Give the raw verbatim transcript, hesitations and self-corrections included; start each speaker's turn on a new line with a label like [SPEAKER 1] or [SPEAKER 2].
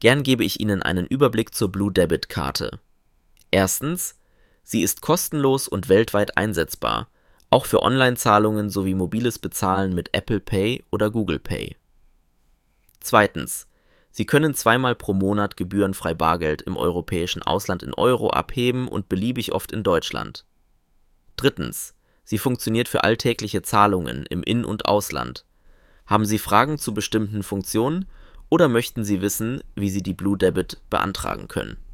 [SPEAKER 1] Gern gebe ich Ihnen einen Überblick zur Blue Debit Karte. Erstens, sie ist kostenlos und weltweit einsetzbar, auch für Online-Zahlungen sowie mobiles Bezahlen mit Apple Pay oder Google Pay. Zweitens, Sie können zweimal pro Monat gebührenfrei Bargeld im europäischen Ausland in Euro abheben und beliebig oft in Deutschland. Drittens, sie funktioniert für alltägliche Zahlungen im In- und Ausland. Haben Sie Fragen zu bestimmten Funktionen oder möchten Sie wissen, wie Sie die Blue Debit beantragen können?